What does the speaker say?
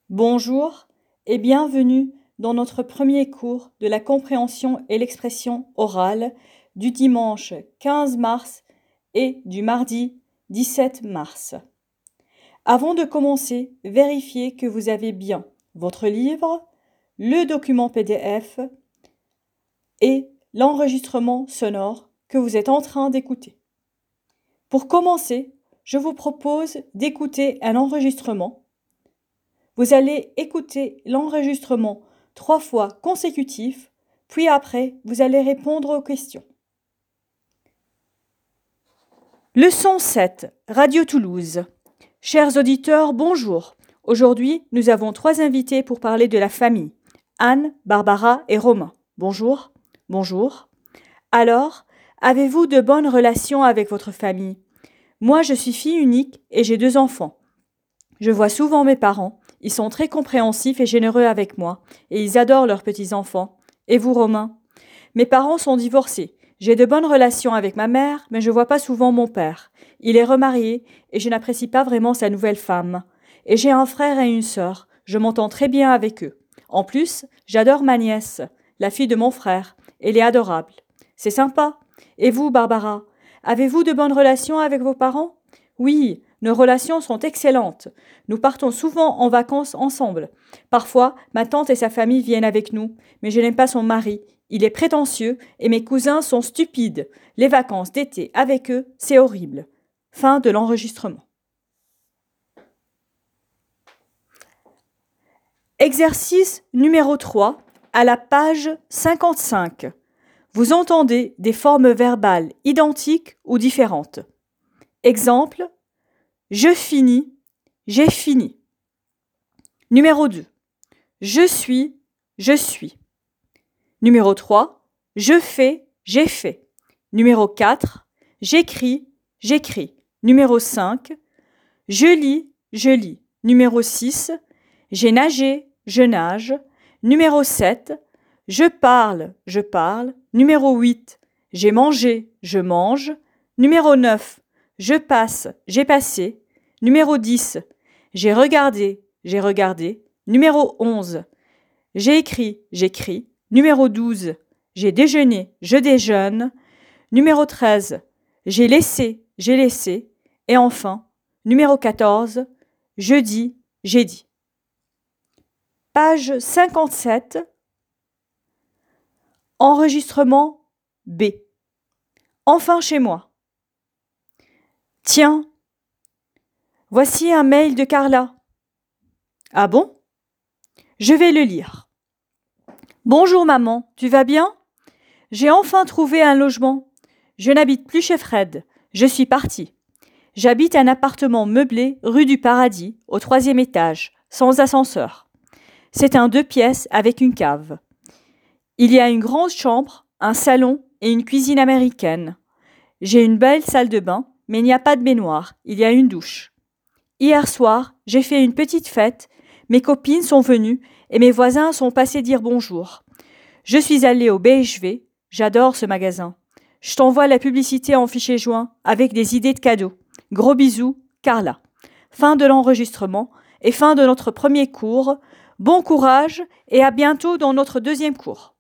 Bonjour et bienvenue dans notre premier cours de la compréhension et l'expression orale du dimanche 15 mars et du mardi 17 mars. Avant de commencer, vérifiez que vous avez bien votre livre, le document PDF et l'enregistrement sonore que vous êtes en train d'écouter. Pour commencer, je vous propose d'écouter un enregistrement. Vous allez écouter l'enregistrement 3 fois consécutif, puis après, vous allez répondre aux questions. Leçon 7, Radio Toulouse. Chers auditeurs, bonjour. Aujourd'hui, nous avons 3 invités pour parler de la famille. Anne, Barbara et Romain. Bonjour. Bonjour. Alors, avez-vous de bonnes relations avec votre famille ? Moi, je suis fille unique et j'ai 2 enfants. Je vois souvent mes parents. Ils sont très compréhensifs et généreux avec moi, et ils adorent leurs petits-enfants. Et vous, Romain ? Mes parents sont divorcés. J'ai de bonnes relations avec ma mère, mais je vois pas souvent mon père. Il est remarié, et je n'apprécie pas vraiment sa nouvelle femme. Et j'ai un frère et une sœur. Je m'entends très bien avec eux. En plus, j'adore ma nièce, la fille de mon frère. Elle est adorable. C'est sympa. Et vous, Barbara ? Avez-vous de bonnes relations avec vos parents ? Oui, nos relations sont excellentes. Nous partons souvent en vacances ensemble. Parfois, ma tante et sa famille viennent avec nous, mais je n'aime pas son mari. Il est prétentieux et mes cousins sont stupides. Les vacances d'été avec eux, c'est horrible. Fin de l'enregistrement. Exercice numéro 3, à la page 55. Vous entendez des formes verbales identiques ou différentes. Exemple, je finis, j'ai fini. Numéro 2. Je suis, je suis. Numéro 3. Je fais, j'ai fait. Numéro 4. J'écris, j'écris. Numéro 5. Je lis, je lis. Numéro 6. J'ai nagé, je nage. Numéro 7. Je parle, je parle. Numéro 8. J'ai mangé, je mange. Numéro 9. Je passe, j'ai passé. Numéro 10. J'ai regardé, j'ai regardé. Numéro 11. J'ai écrit, j'écris. Numéro 12. J'ai déjeuné, je déjeune. Numéro 13. J'ai laissé, j'ai laissé. Et enfin, numéro 14. Je dis, j'ai dit. Page 57. Enregistrement B. Enfin chez moi. Tiens, voici un mail de Carla. Ah bon ? Je vais le lire. Bonjour maman, tu vas bien ? J'ai enfin trouvé un logement. Je n'habite plus chez Fred. Je suis partie. J'habite un appartement meublé rue du Paradis, au 3e étage, sans ascenseur. C'est un 2 pièces avec une cave. Il y a une grande chambre, un salon et une cuisine américaine. J'ai une belle salle de bain, mais il n'y a pas de baignoire, il y a une douche. Hier soir, j'ai fait une petite fête. Mes copines sont venues et mes voisins sont passés dire bonjour. Je suis allée au BHV. J'adore ce magasin. Je t'envoie la publicité en fichier joint avec des idées de cadeaux. Gros bisous, Carla. Fin de l'enregistrement et fin de notre premier cours. Bon courage et à bientôt dans notre deuxième cours.